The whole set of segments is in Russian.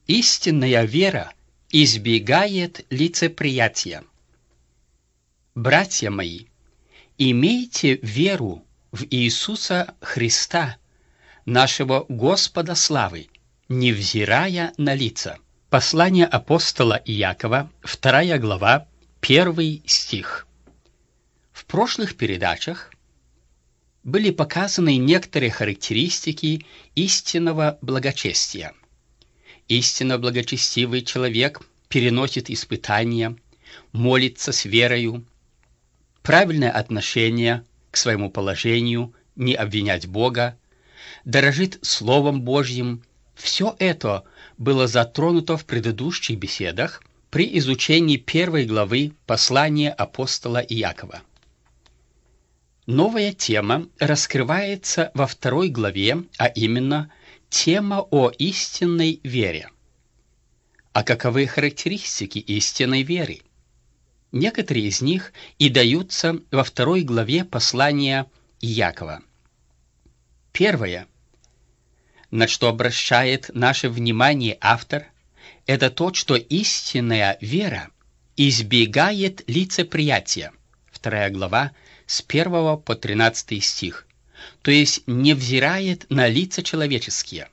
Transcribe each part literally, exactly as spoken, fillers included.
Истинная вера избегает лицеприятия. Братья мои, имейте веру в Иисуса Христа, нашего Господа славы, невзирая на лица. Послание апостола Иакова, вторая глава, первый стих. В прошлых передачах были показаны некоторые характеристики истинного благочестия. Истинно благочестивый человек переносит испытания, молится с верою, правильное отношение к своему положению, не обвинять Бога, дорожит Словом Божьим. Все это было затронуто в предыдущих беседах при изучении первой главы послания апостола Иакова. Новая тема раскрывается во второй главе, а именно тема о истинной вере. А каковы характеристики истинной веры? Некоторые из них и даются во второй главе послания Иакова. Первое, на что обращает наше внимание автор, это то, что истинная вера избегает лицеприятия. Вторая глава, с первого по тринадцатый стих. То есть не взирает на лица человеческие.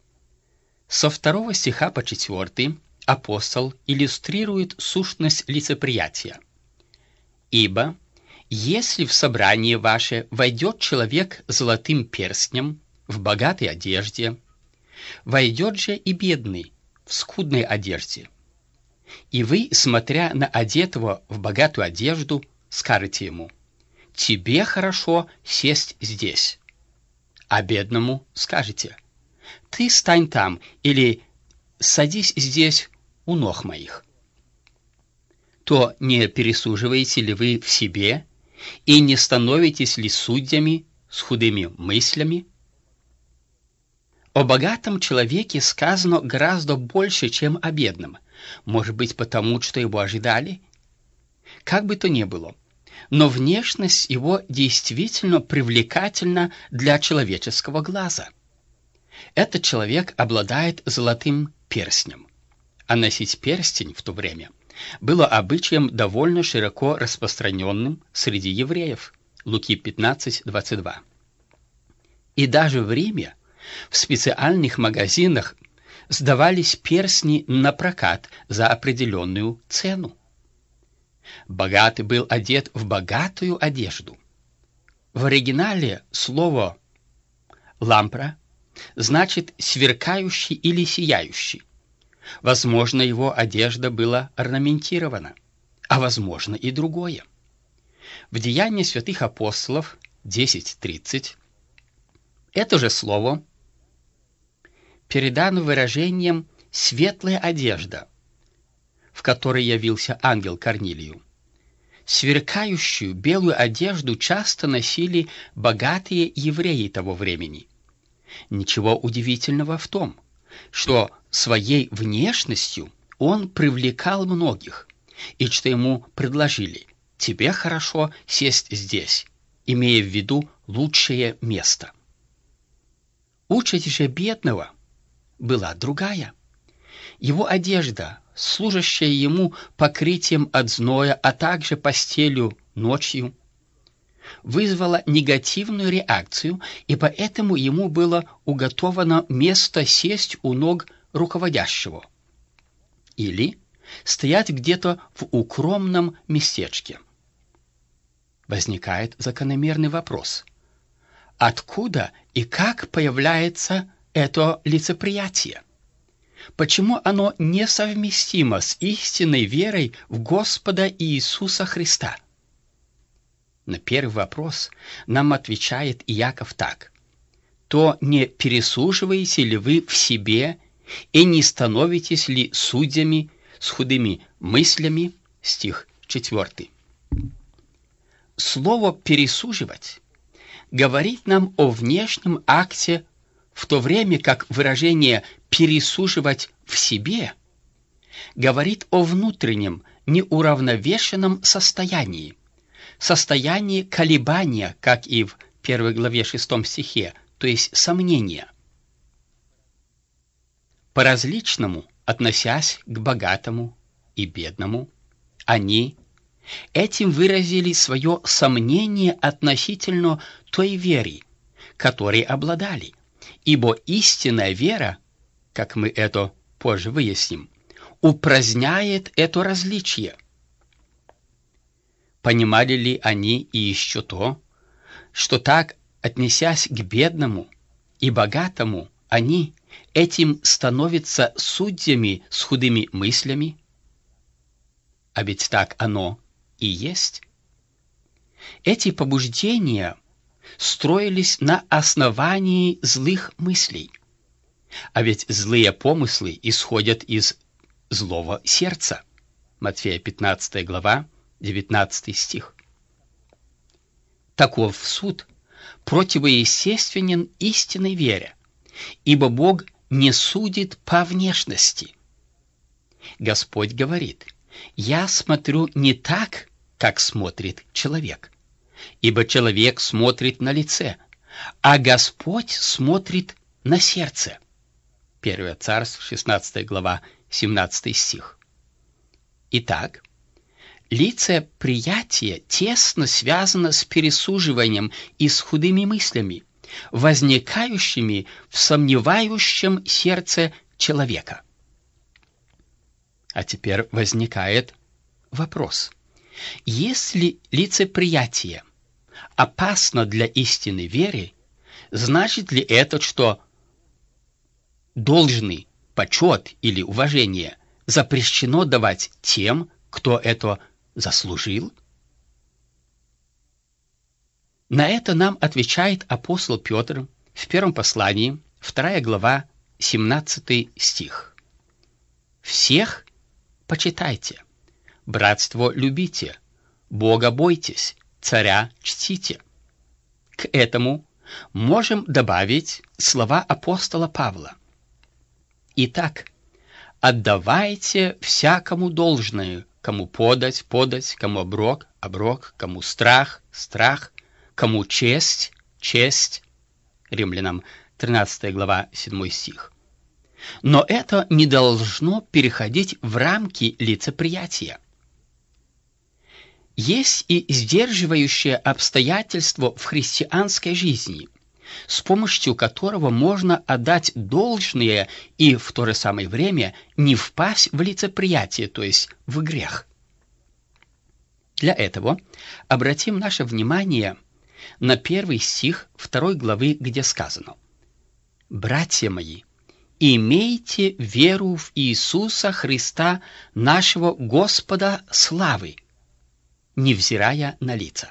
Со второго стиха по четвертый апостол иллюстрирует сущность лицеприятия. «Ибо, если в собрание ваше войдет человек с золотым перстнем в богатой одежде, войдет же и бедный в скудной одежде. И вы, смотря на одетого в богатую одежду, скажете ему: тебе хорошо сесть здесь. А бедному скажете: ты стань там, или садись здесь у ног моих. То не пересуживаете ли вы в себе и не становитесь ли судьями с худыми мыслями? О богатом человеке сказано гораздо больше, чем о бедном. Может быть, потому что его ожидали? Как бы то ни было, но внешность его действительно привлекательна для человеческого глаза. Этот человек обладает золотым перстнем, а носить перстень в то время было обычаем довольно широко распространенным среди евреев. Луки пятнадцать, двадцать два. И даже в Риме в специальных магазинах сдавались перстни на прокат за определенную цену. Богатый был одет в богатую одежду. В оригинале слово «лампра» значит «сверкающий» или «сияющий». Возможно, его одежда была орнаментирована, а возможно и другое. В Деянии святых апостолов десять тридцать это же слово передано выражением «светлая одежда», в которой явился ангел Корнилию. Сверкающую белую одежду часто носили богатые евреи того времени. Ничего удивительного в том, что своей внешностью он привлекал многих, и что ему предложили: тебе хорошо сесть здесь, имея в виду лучшее место. Участь же бедного была другая. Его одежда, служащая ему покрытием от зноя, а также постелью ночью, вызвала негативную реакцию, и поэтому ему было уготовано место сесть у ног руководящего или стоять где-то в укромном местечке. Возникает закономерный вопрос: откуда и как появляется это лицеприятие? Почему оно несовместимо с истинной верой в Господа Иисуса Христа? На первый вопрос нам отвечает Иаков так: то не пересуживаете ли вы в себе и не становитесь ли судьями с худыми мыслями? Стих четвертый. Слово «пересуживать» говорит нам о внешнем акте, в то время как выражение «пересуживать в себе» говорит о внутреннем неуравновешенном состоянии, состоянии колебания, как и в первой главе шестом стихе, то есть сомнения. По-различному относясь к богатому и бедному, они этим выразили свое сомнение относительно той веры, которой обладали, ибо истинная вера, как мы это позже выясним, упраздняет это различие. Понимали ли они и еще то, что так, отнесясь к бедному и богатому, они этим становятся судьями с худыми мыслями? А ведь так оно и есть. Эти побуждения строились на основании злых мыслей. А ведь злые помыслы исходят из злого сердца. Матфея пятнадцатая глава, девятнадцатый стих. Таков суд противоестественен истинной вере, ибо Бог не судит по внешности. Господь говорит: «Я смотрю не так, как смотрит человек, ибо человек смотрит на лице, а Господь смотрит на сердце». Первое Царств, шестнадцатая глава, семнадцатый стих. Итак, лицеприятие тесно связано с пересуживанием и с худыми мыслями, возникающими в сомневающем сердце человека. А теперь возникает вопрос: если лицеприятие опасно для истинной веры, значит ли это, что должный почет или уважение запрещено давать тем, кто это заслужил? На это нам отвечает апостол Петр в первом послании, вторая глава, семнадцатый стих. «Всех почитайте, братство любите, Бога бойтесь, царя чтите». К этому можем добавить слова апостола Павла: «Итак, отдавайте всякому должное, кому подать, подать, кому оброк, оброк, кому страх, страх, кому честь, честь». Римлянам тринадцатая глава, седьмой стих. Но это не должно переходить в рамки лицеприятия. Есть и сдерживающее обстоятельство в христианской жизни, с помощью которого можно отдать должное и в то же самое время не впасть в лицеприятие, то есть в грех. Для этого обратим наше внимание на первый стих второй главы, где сказано: «Братья мои, имейте веру в Иисуса Христа, нашего Господа славы, невзирая на лица».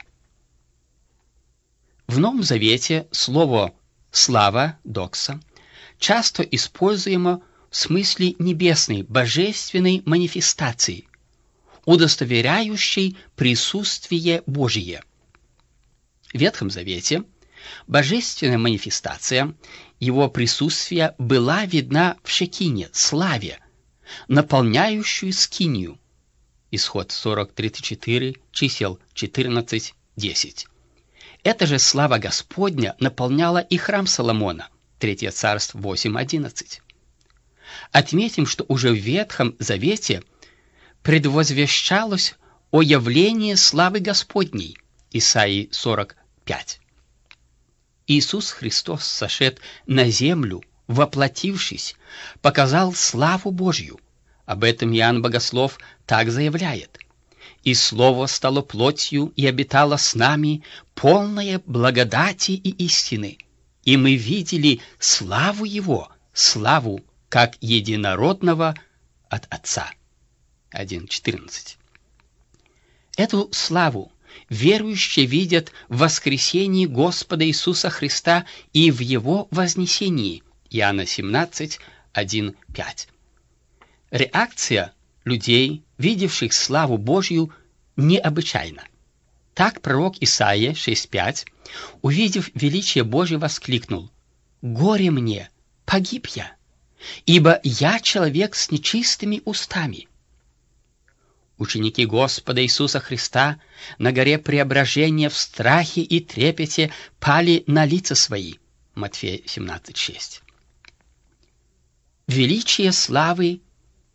В Новом Завете слово «слава», «докса», часто используемо в смысле небесной, божественной манифестации, удостоверяющей присутствие Божие. В Ветхом Завете божественная манифестация его присутствия была видна в Шекине, славе, наполняющую скинию. Исход сорок тридцать четыре, чисел четырнадцать десять. Эта же слава Господня наполняла и храм Соломона. Третье Царств восемь одиннадцать. Отметим, что уже в Ветхом Завете предвозвещалось о явлении славы Господней. Исаии сорок пять. Иисус Христос, сошед на землю, воплотившись, показал славу Божью. Об этом Иоанн Богослов так заявляет: «И Слово стало плотью и обитало с нами, полное благодати и истины, и мы видели славу Его, славу как единородного от Отца». один четырнадцать. Эту славу верующие видят в воскресении Господа Иисуса Христа и в Его вознесении. Иоанна семнадцать, один пять. Реакция людей, видевших славу Божью, необычайна. Так пророк Исаия шесть пять, увидев величие Божие, воскликнул: «Горе мне, погиб я, ибо я человек с нечистыми устами». Ученики Господа Иисуса Христа на горе Преображения в страхе и трепете пали на лица свои. Матфея семнадцать шесть. Величие славы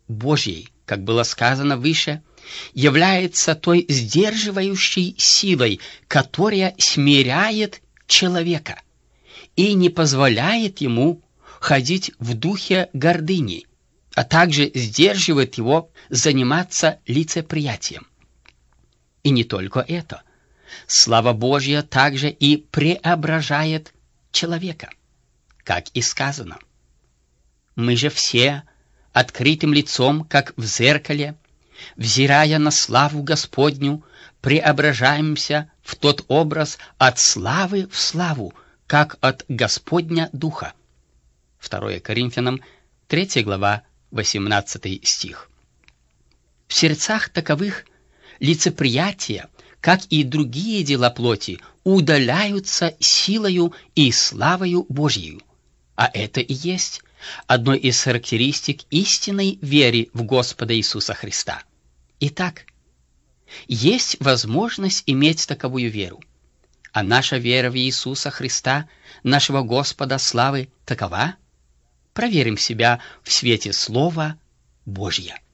Божьей, как было сказано выше, является той сдерживающей силой, которая смиряет человека и не позволяет ему ходить в духе гордыни, а также сдерживает его заниматься лицеприятием. И не только это. Слава Божья также и преображает человека, как и сказано. Мы же все открытым лицом, как в зеркале, взирая на славу Господню, преображаемся в тот образ от славы в славу, как от Господня Духа. второе Коринфянам, третья глава, восемнадцатый стих. В сердцах таковых лицеприятие, как и другие дела плоти, удаляются силою и славою Божьей. А это и есть одной из характеристик истинной веры в Господа Иисуса Христа. Итак, есть возможность иметь таковую веру. А наша вера в Иисуса Христа, нашего Господа славы, такова? Проверим себя в свете Слова Божьего.